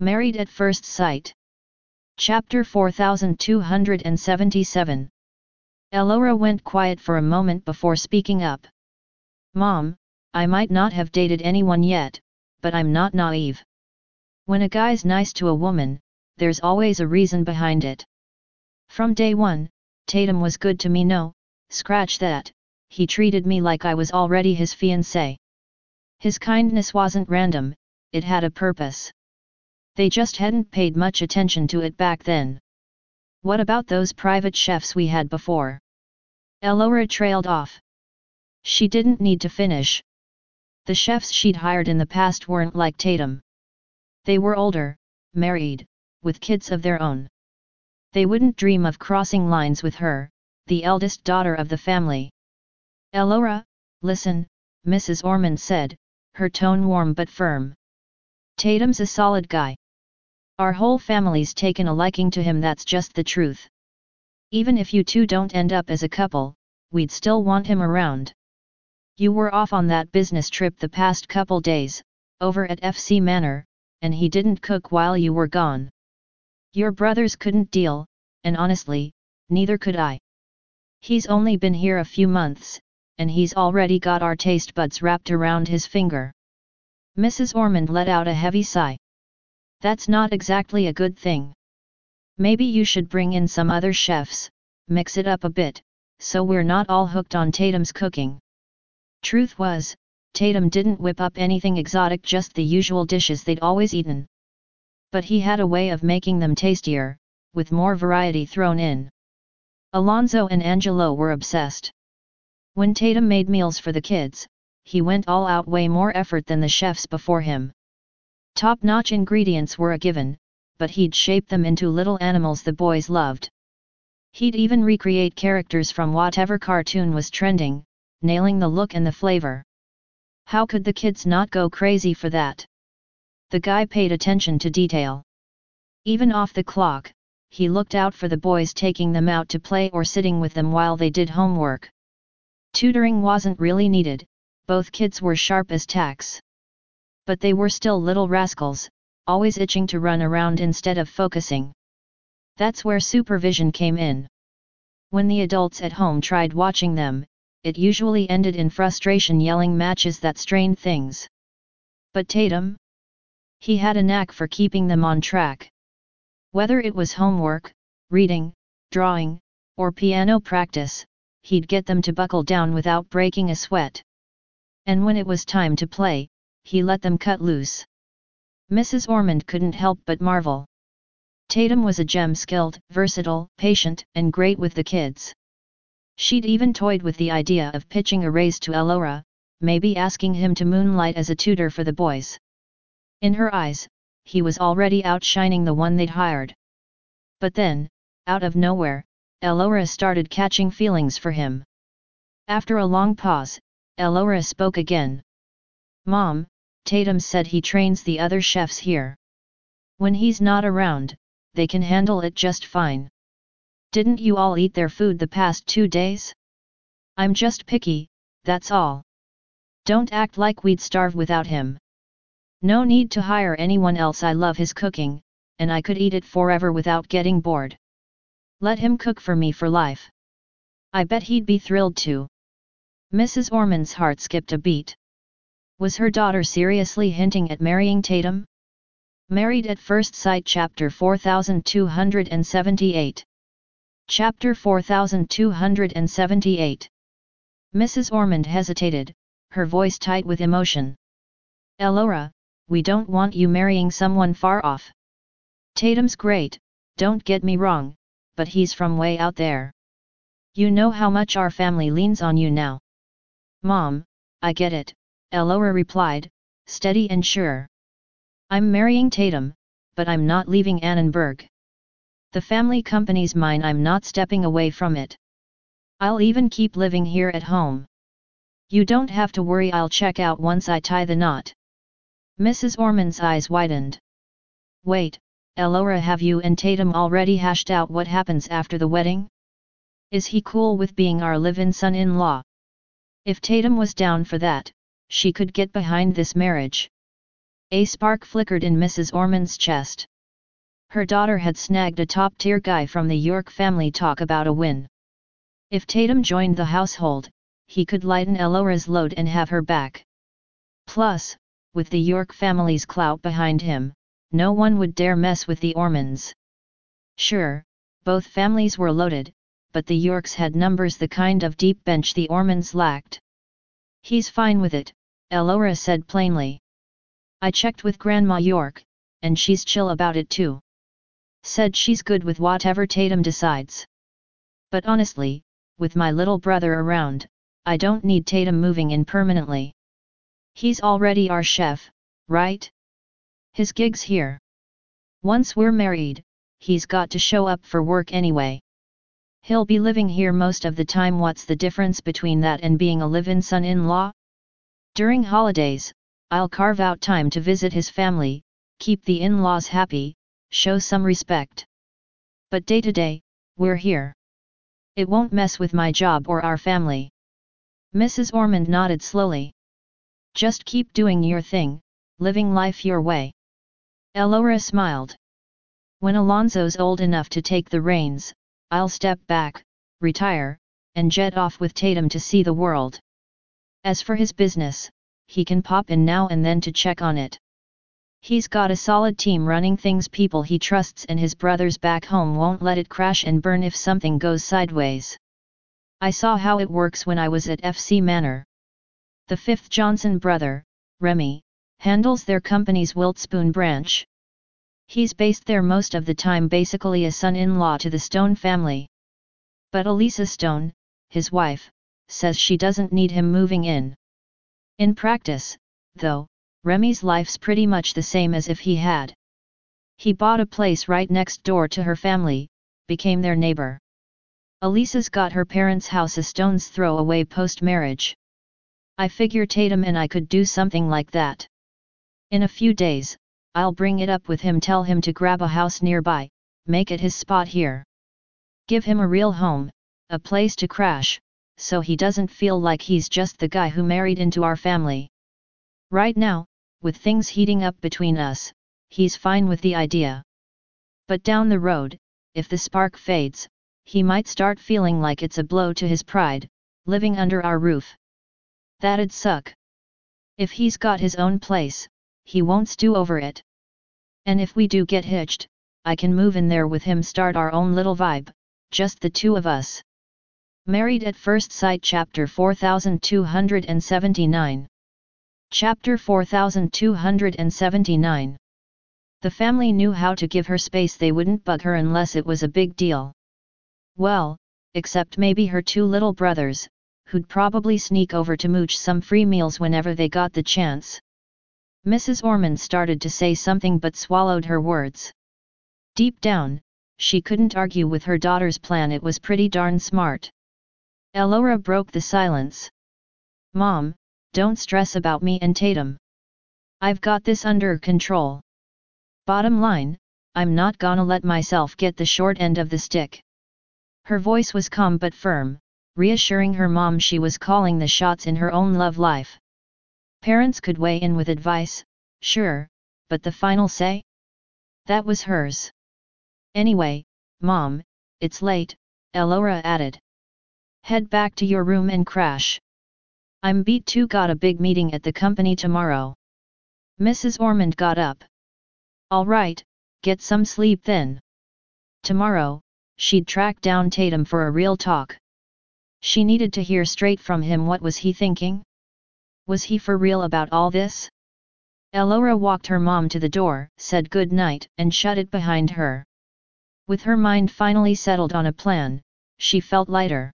Married at First Sight. Chapter 4277. Elora went quiet for a moment before speaking up. Mom, I might not have dated anyone yet, but I'm not naive. When a guy's nice to a woman, there's always a reason behind it. From day one, Tatum was good to me. No, scratch that, he treated me like I was already his fiancée. His kindness wasn't random, it had a purpose. They just hadn't paid much attention to it back then. What about those private chefs we had before? Elora trailed off. She didn't need to finish. The chefs she'd hired in the past weren't like Tatum. They were older, married, with kids of their own. They wouldn't dream of crossing lines with her, the eldest daughter of the family. Elora, listen, Mrs. Ormond said, her tone warm but firm. Tatum's a solid guy. Our whole family's taken a liking to him, that's just the truth. Even if you two don't end up as a couple, we'd still want him around. You were off on that business trip the past couple days, over at FC Manor, and he didn't cook while you were gone. Your brothers couldn't deal, and honestly, neither could I. He's only been here a few months, and he's already got our taste buds wrapped around his finger. Mrs. Ormond let out a heavy sigh. That's not exactly a good thing. Maybe you should bring in some other chefs, mix it up a bit, so we're not all hooked on Tatum's cooking. Truth was, Tatum didn't whip up anything exotic, just the usual dishes they'd always eaten. But he had a way of making them tastier, with more variety thrown in. Alonzo and Angelo were obsessed. When Tatum made meals for the kids, he went all out, way more effort than the chefs before him. Top-notch ingredients were a given, but he'd shape them into little animals the boys loved. He'd even recreate characters from whatever cartoon was trending, nailing the look and the flavor. How could the kids not go crazy for that? The guy paid attention to detail. Even off the clock, he looked out for the boys, taking them out to play or sitting with them while they did homework. Tutoring wasn't really needed, both kids were sharp as tacks. But they were still little rascals, always itching to run around instead of focusing. That's where supervision came in. When the adults at home tried watching them, it usually ended in frustration, yelling matches that strained things. But Tatum? He had a knack for keeping them on track. Whether it was homework, reading, drawing, or piano practice, he'd get them to buckle down without breaking a sweat. And when it was time to play, he let them cut loose. Mrs. Ormond couldn't help but marvel. Tatum was a gem, skilled, versatile, patient, and great with the kids. She'd even toyed with the idea of pitching a raise to Elora, maybe asking him to moonlight as a tutor for the boys. In her eyes, he was already outshining the one they'd hired. But then, out of nowhere, Elora started catching feelings for him. After a long pause, Elora spoke again. Mom, Tatum said he trains the other chefs here. When he's not around, they can handle it just fine. Didn't you all eat their food the past 2 days? I'm just picky, that's all. Don't act like we'd starve without him. No need to hire anyone else. I love his cooking, and I could eat it forever without getting bored. Let him cook for me for life. I bet he'd be thrilled to. Mrs. Ormond's heart skipped a beat. Was her daughter seriously hinting at marrying Tatum? Married at First Sight, Chapter 4278. Chapter 4278. Mrs. Ormond hesitated, her voice tight with emotion. Elora, we don't want you marrying someone far off. Tatum's great, don't get me wrong, but he's from way out there. You know how much our family leans on you now. Mom, I get it, Elora replied, steady and sure. I'm marrying Tatum, but I'm not leaving Annenberg. The family company's mine. I'm not stepping away from it. I'll even keep living here at home. You don't have to worry, I'll check out once I tie the knot. Mrs. Ormond's eyes widened. Wait, Elora, have you and Tatum already hashed out what happens after the wedding? Is he cool with being our live-in son-in-law? If Tatum was down for that, she could get behind this marriage. A spark flickered in Mrs. Ormond's chest. Her daughter had snagged a top-tier guy from the York family. Talk about a win. If Tatum joined the household, he could lighten Elora's load and have her back. Plus, with the York family's clout behind him, no one would dare mess with the Ormonds. Sure, both families were loaded, but the Yorks had numbers, the kind of deep bench the Ormonds lacked. He's fine with it, Elora said plainly. I checked with Grandma York, and she's chill about it too. Said she's good with whatever Tatum decides. But honestly, with my little brother around, I don't need Tatum moving in permanently. He's already our chef, right? His gig's here. Once we're married, he's got to show up for work anyway. He'll be living here most of the time. What's the difference between that and being a live-in son-in-law? During holidays, I'll carve out time to visit his family, keep the in-laws happy, show some respect. But day to day, we're here. It won't mess with my job or our family. Mrs. Ormond nodded slowly. Just keep doing your thing, living life your way. Elora smiled. When Alonso's old enough to take the reins, I'll step back, retire, and jet off with Tatum to see the world. As for his business, he can pop in now and then to check on it. He's got a solid team running things, people he trusts, and his brothers back home won't let it crash and burn if something goes sideways. I saw how it works when I was at FC Manor. The fifth Johnson brother, Remy, handles their company's Wiltspoon branch. He's based there most of the time, basically a son-in-law to the Stone family. But Elisa Stone, his wife, says she doesn't need him moving in. In practice, though, Remy's life's pretty much the same as if he had. He bought a place right next door to her family, became their neighbor. Elisa's got her parents' house a stone's throw away post-marriage. I figure Tatum and I could do something like that. In a few days, I'll bring it up with him, tell him to grab a house nearby, make it his spot here. Give him a real home, a place to crash, so he doesn't feel like he's just the guy who married into our family. Right now, with things heating up between us, he's fine with the idea. But down the road, if the spark fades, he might start feeling like it's a blow to his pride, living under our roof. That'd suck. If he's got his own place, he won't stew over it. And if we do get hitched, I can move in there with him, start our own little vibe, just the two of us. Married at First Sight, Chapter 4279. Chapter 4279. The family knew how to give her space. They wouldn't bug her unless it was a big deal. Well, except maybe her two little brothers, who'd probably sneak over to mooch some free meals whenever they got the chance. Mrs. Ormond started to say something but swallowed her words. Deep down, she couldn't argue with her daughter's plan. It was pretty darn smart. Elora broke the silence. Mom, don't stress about me and Tatum. I've got this under control. Bottom line, I'm not gonna let myself get the short end of the stick. Her voice was calm but firm, reassuring her mom she was calling the shots in her own love life. Parents could weigh in with advice, sure, but the final say? That was hers. Anyway, Mom, it's late, Elora added. Head back to your room and crash. I'm beat too, got a big meeting at the company tomorrow. Mrs. Ormond got up. All right, get some sleep then. Tomorrow, she'd track down Tatum for a real talk. She needed to hear straight from him. What was he thinking? Was he for real about all this? Elora walked her mom to the door, said good night, and shut it behind her. With her mind finally settled on a plan, she felt lighter.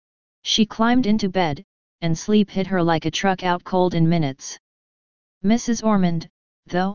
She climbed into bed, and sleep hit her like a truck out cold in minutes. Mrs. Ormond, though?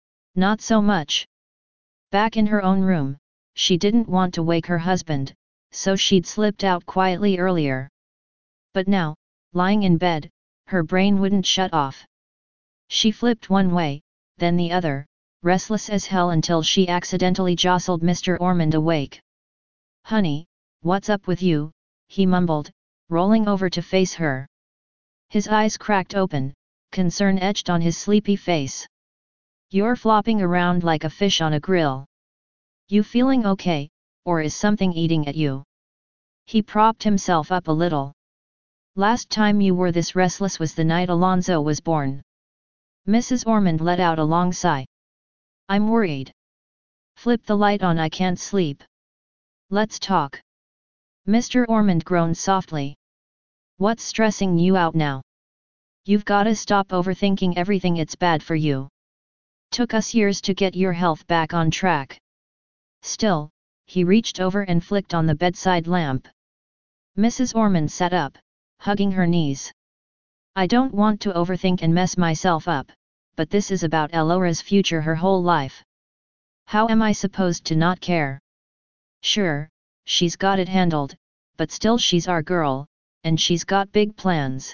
Not so much. Back in her own room, she didn't want to wake her husband, so she'd slipped out quietly earlier. But now, lying in bed, her brain wouldn't shut off. She flipped one way, then the other, restless as hell until she accidentally jostled Mr. Ormond awake. Honey, what's up with you? He mumbled, rolling over to face her. His eyes cracked open, concern etched on his sleepy face. You're flopping around like a fish on a grill. You feeling okay, or is something eating at you? He propped himself up a little. Last time you were this restless was the night Alonzo was born. Mrs. Ormond let out a long sigh. I'm worried. Flip the light on, I can't sleep. Let's talk. Mr. Ormond groaned softly. What's stressing you out now? You've gotta stop overthinking everything, it's bad for you. Took us years to get your health back on track. Still, he reached over and flicked on the bedside lamp. Mrs. Ormond sat up, hugging her knees. I don't want to overthink and mess myself up, but this is about Elora's future, her whole life. How am I supposed to not care? Sure, she's got it handled, but still she's our girl, and she's got big plans.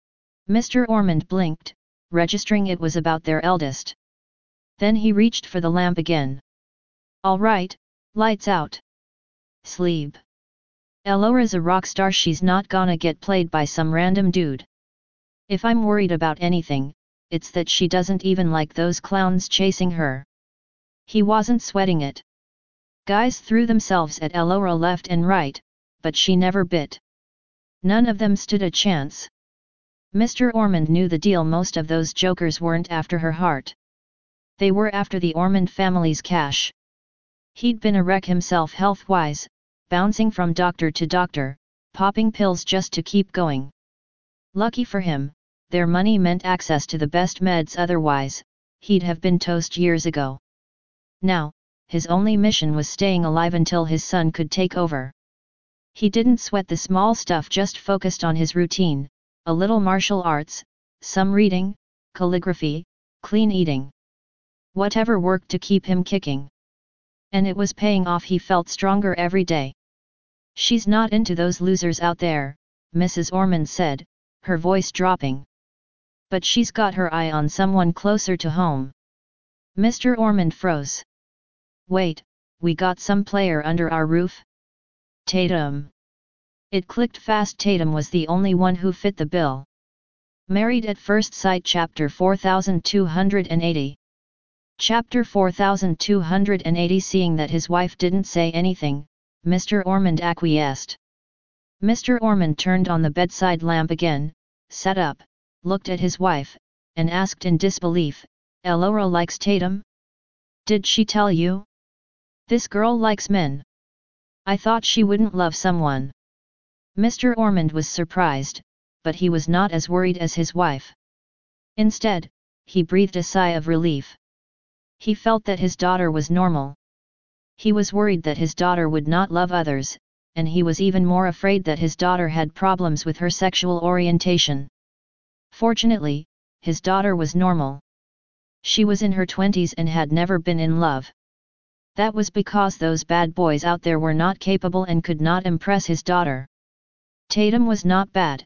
Mr. Ormond blinked, registering it was about their eldest. Then he reached for the lamp again. All right, lights out. Sleep. Elora's a rock star, she's not gonna get played by some random dude. If I'm worried about anything, it's that she doesn't even like those clowns chasing her. He wasn't sweating it. Guys threw themselves at Elora left and right, but she never bit. None of them stood a chance. Mr. Ormond knew the deal, most of those jokers weren't after her heart. They were after the Ormond family's cash. He'd been a wreck himself health-wise, bouncing from doctor to doctor, popping pills just to keep going. Lucky for him, their money meant access to the best meds, otherwise, he'd have been toast years ago. Now, his only mission was staying alive until his son could take over. He didn't sweat the small stuff, just focused on his routine, a little martial arts, some reading, calligraphy, clean eating. Whatever worked to keep him kicking. And it was paying off, he felt stronger every day. She's not into those losers out there, Mrs. Ormond said, her voice dropping. But she's got her eye on someone closer to home. Mr. Ormond froze. Wait, we got some player under our roof? Tatum. It clicked fast, Tatum was the only one who fit the bill. Married at First Sight, Chapter 4280. Chapter 4280. Seeing that his wife didn't say anything, Mr. Ormond acquiesced. Mr. Ormond turned on the bedside lamp again, sat up, looked at his wife, and asked in disbelief, Elora likes Tatum? Did she tell you? This girl likes men. I thought she wouldn't love someone. Mr. Ormond was surprised, but he was not as worried as his wife. Instead, he breathed a sigh of relief. He felt that his daughter was normal. He was worried that his daughter would not love others, and he was even more afraid that his daughter had problems with her sexual orientation. Fortunately, his daughter was normal. She was in her 20s and had never been in love. That was because those bad boys out there were not capable and could not impress his daughter. Tatum was not bad.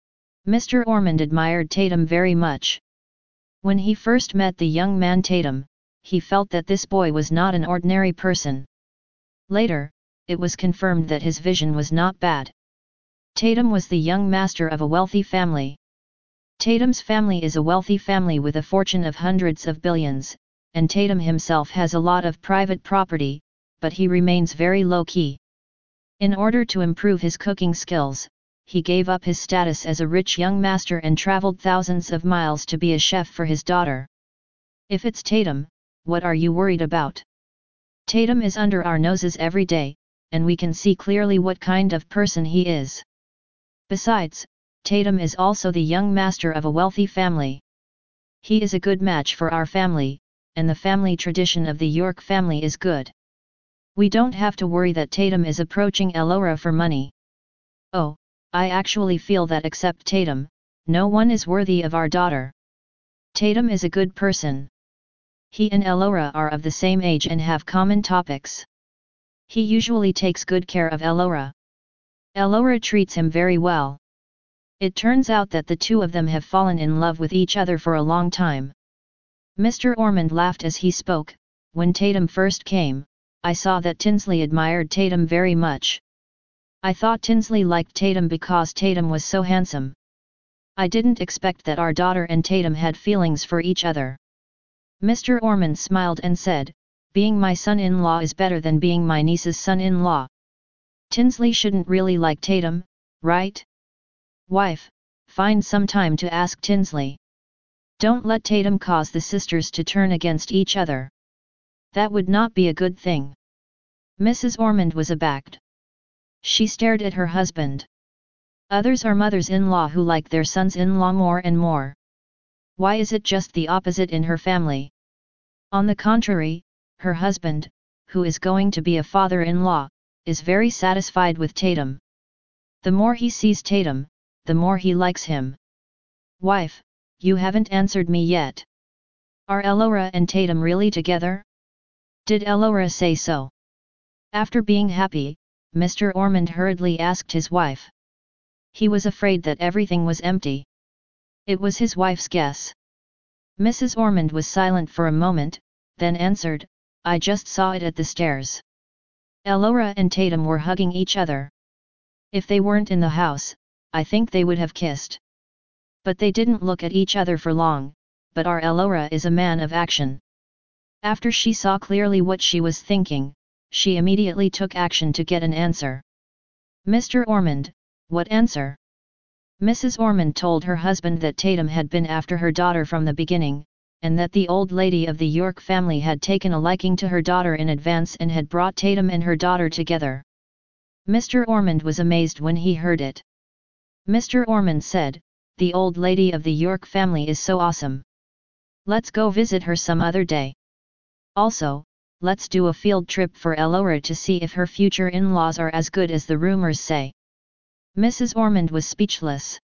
Mr. Ormond admired Tatum very much. When he first met the young man Tatum, he felt that this boy was not an ordinary person. Later, it was confirmed that his vision was not bad. Tatum was the young master of a wealthy family. Tatum's family is a wealthy family with a fortune of hundreds of billions, and Tatum himself has a lot of private property, but he remains very low-key. In order to improve his cooking skills, he gave up his status as a rich young master and traveled thousands of miles to be a chef for his daughter. If it's Tatum, what are you worried about? Tatum is under our noses every day, and we can see clearly what kind of person he is. Besides, Tatum is also the young master of a wealthy family. He is a good match for our family, and the family tradition of the York family is good. We don't have to worry that Tatum is approaching Elora for money. Oh, I actually feel that except Tatum, no one is worthy of our daughter. Tatum is a good person. He and Elora are of the same age and have common topics. He usually takes good care of Elora. Elora treats him very well. It turns out that the two of them have fallen in love with each other for a long time. Mr. Ormond laughed as he spoke. When Tatum first came, I saw that Tinsley admired Tatum very much. I thought Tinsley liked Tatum because Tatum was so handsome. I didn't expect that our daughter and Tatum had feelings for each other. Mr. Ormond smiled and said, being my son-in-law is better than being my niece's son-in-law. Tinsley shouldn't really like Tatum, right? Wife, find some time to ask Tinsley. Don't let Tatum cause the sisters to turn against each other. That would not be a good thing. Mrs. Ormond was abashed. She stared at her husband. Others are mothers-in-law who like their sons-in-law more and more. Why is it just the opposite in her family? On the contrary, her husband, who is going to be a father-in-law, is very satisfied with Tatum. The more he sees Tatum, the more he likes him. Wife, you haven't answered me yet. Are Elora and Tatum really together? Did Elora say so? After being happy, Mr. Ormond hurriedly asked his wife. He was afraid that everything was empty. It was his wife's guess. Mrs. Ormond was silent for a moment, then answered, I just saw it at the stairs. Elora and Tatum were hugging each other. If they weren't in the house, I think they would have kissed. But they didn't look at each other for long, but our Elora is a man of action. After she saw clearly what she was thinking, she immediately took action to get an answer. Mr. Ormond, what answer? Mrs. Ormond told her husband that Tatum had been after her daughter from the beginning, and that the old lady of the York family had taken a liking to her daughter in advance and had brought Tatum and her daughter together. Mr. Ormond was amazed when he heard it. Mr. Ormond said, the old lady of the York family is so awesome. Let's go visit her some other day. Also, let's do a field trip for Elora to see if her future in-laws are as good as the rumors say. Mrs. Ormond was speechless.